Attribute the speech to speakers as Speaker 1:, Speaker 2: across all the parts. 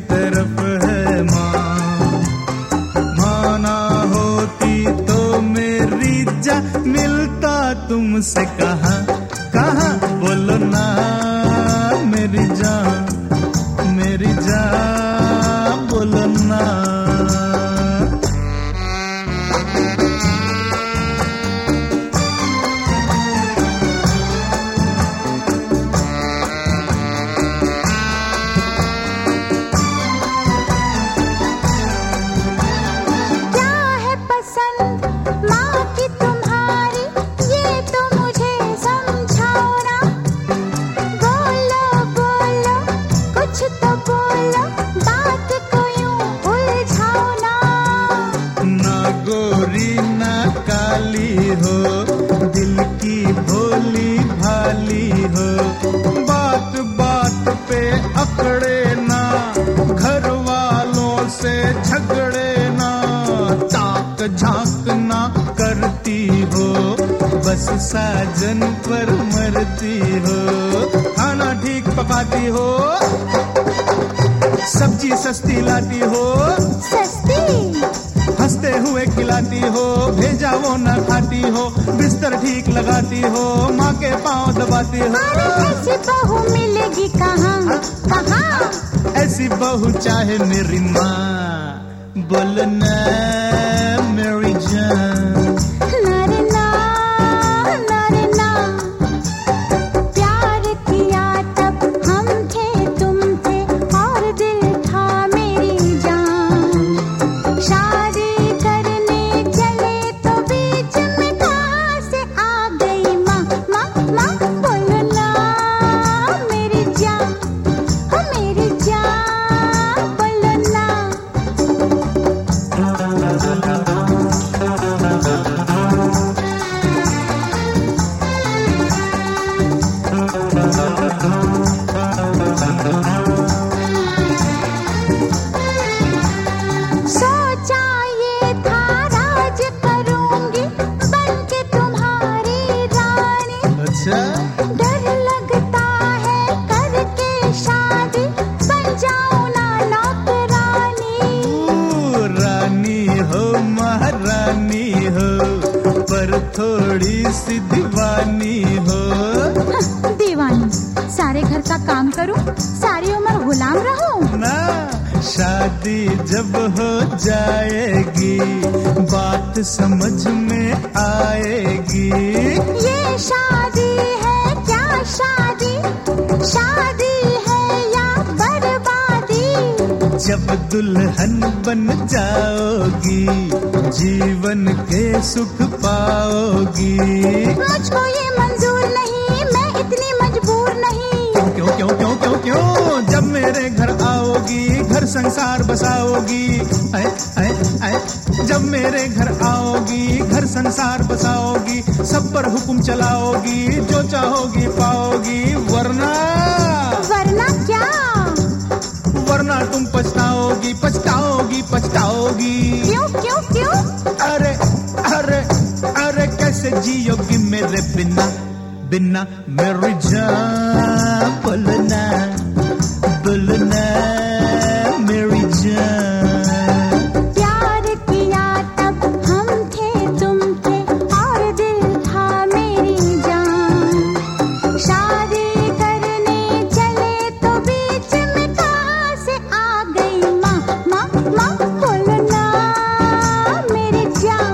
Speaker 1: तरफ है माँ, माँ ना होती तो मेरी जान मिलता तुमसे कहाँ कहाँ, बोलो ना मेरी जान बोलो ना। हो दिल की भोली भाली हो, बात बात पे अकड़े ना, घर वालों से झगड़े ना, ताक झांक ना करती हो, बस साजन पर मरती हो। खाना ठीक पकाती हो, सब्जी सस्ती लाती हो, हंसते हुए खिलाती हो, भेजा वो न खाती हो, बिस्तर ठीक लगाती हो, माँ के पाँव दबाती हो।
Speaker 2: ऐसी बहू मिलेगी कहाँ कहाँ,
Speaker 1: ऐसी बहू चाहे मेरी माँ, बोलना मेरी जान।
Speaker 2: सोचा ये था राज करूंगी बनके तुम्हारी रानी,
Speaker 1: अच्छा
Speaker 2: डर लगता है करके शादी बन जाऊं ना नौकरानी।
Speaker 1: रानी हो महारानी हो, पर थोड़ी सी दीवानी हो।
Speaker 2: दीवानी, सारे घर का काम करूं, सारी उम्र गुलाम रहूं
Speaker 1: ना। शादी जब हो जाएगी बात समझ में आएगी,
Speaker 2: ये शादी है क्या शादी, शादी है या बर्बादी।
Speaker 1: जब दुल्हन बन जाओगी जीवन के सुख पाओगी।
Speaker 2: मुझको ये मंजूर नहीं, मैं इतनी मजबूर नहीं।
Speaker 1: क्यों क्यों क्यों क्यों क्यों, जब मेरे घर आओगी घर संसार बसाओगी। जब मेरे घर आओगी घर संसार बसाओगी, सब पर हुक्म चलाओगी, जो चाहोगी पाओगी। वरना
Speaker 2: क्या,
Speaker 1: वरना तुम पछताओगी पछताओगी पछताओगी।
Speaker 2: क्यों क्यों क्यों,
Speaker 1: अरे अरे अरे कैसे जियोगी मेरे बिना बिना मेरी जान, बोलना बोलना मेरी जान।
Speaker 2: प्यार किया तब हम थे तुम थे और दिल था मेरी जान, शादी करने चले तो बीच में कहाँ से आ गई माँ माँ माँ। बोलना मेरी जान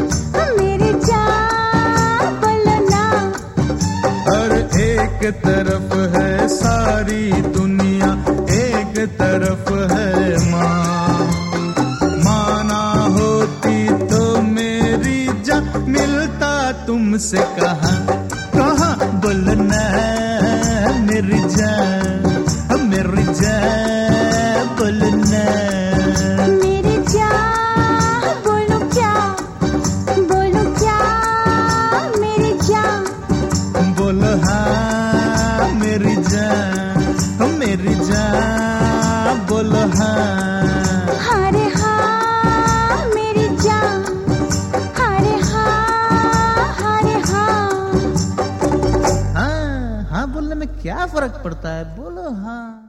Speaker 2: बोलना।
Speaker 1: और एक तरफ है सारी दुनिया, एक तरफ है माँ, माँ ना होती तो मेरी जान मिलता तुमसे कहाँ कहाँ, बोलना मेरी जान बोलना।
Speaker 2: मेरी जान बोलो क्या मेरी जान।
Speaker 1: बोलो हाँ मेरी जान बोलो हाँ।
Speaker 2: अरे हाँ मेरी जान, अरे हाँ
Speaker 1: हाँ हाँ बोलने में क्या फर्क पड़ता है, बोलो हाँ।